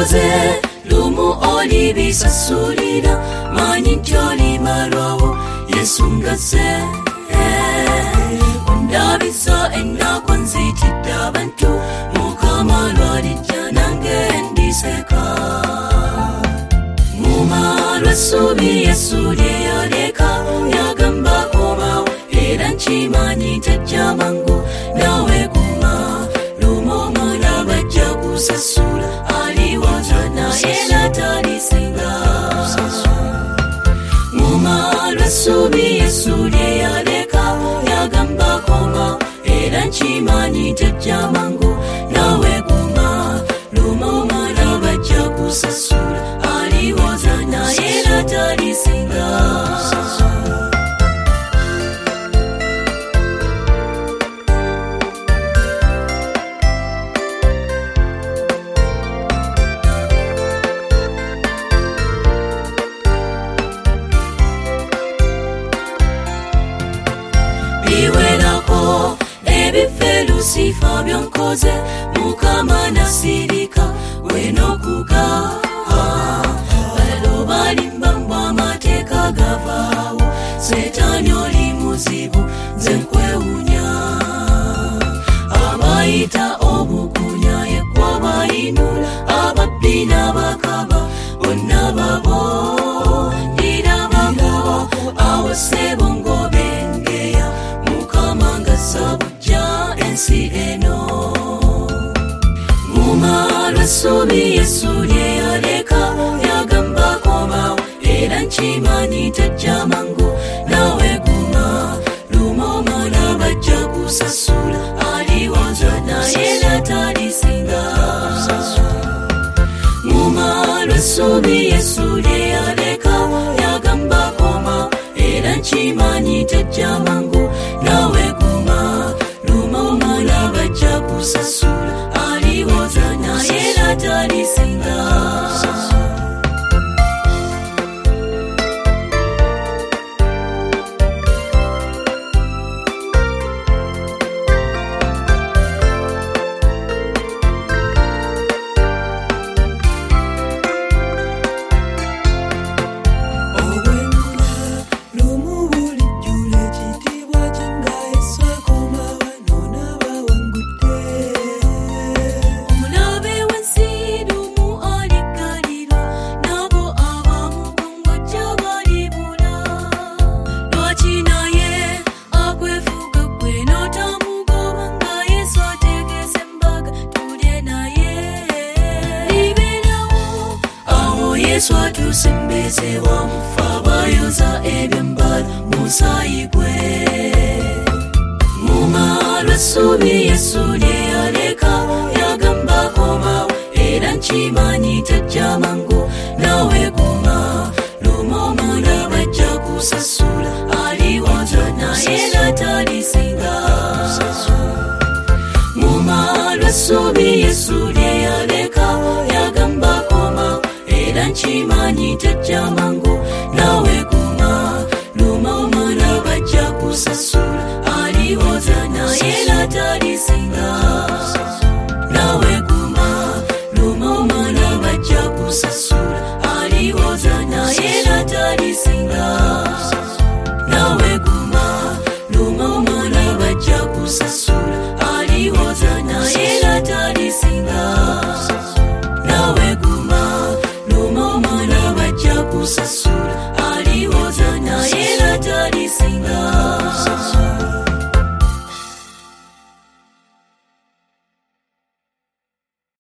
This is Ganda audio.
Byokoze lumu olibisasulira manyi nti olimalwawo Yesu ngazze ondabisa ennaku nzitidde abantu Mukama lwalijja nange ndiseka Muma lw'essuubi Yesu lye yaleka yagamba komawo era nkimanyi tajja mangu nawe guma lumu omwana bajja kusasula aliwoza naye natalisinga Muma lw'essuubi Yesu lye yaleka yagamba komawo era nkimanyi tajja mangu nawe guma lumu omwana bajja kusasula aliwoza naye natalisinga biwerako ebife Lusifa byonkoze Mukama nasirika wenokuga balo balimba mbwa amateeka gavaawo Setaani oli muzibu nze nkwewunya abayita obukunya yekwa bayinula ababbi n'abakaba bonna babo ndirabako awo ssebo ng'obengeya Mukama ng'assabujja ensi eno Muma lw'essuubi Yesu lye yaleka yagamba komawo era nkimanyi tajja mangu nawe guma lumu omwana bajja kusasula aliwoza naye natalisinga Muma lw'essuubi Yesu lye yaleka yagamba komawo era nkimanyi tajja mangu nawe guma lumu omwana bajja kusasula aliwoza naye natalisinga Yesu atusembeze wamufa bayoza ebyambalo musaayi gwe Muma lw'essuubi Yesu lye yaleka yagamba komawo era nkimanyi tajja mangu nawe guma lumu omwana bajja kusasula aliwoza naye natalisinga Muma lw'essuubi Yesu lye yaleka yagamba komawo era nkimanyi tajja mangu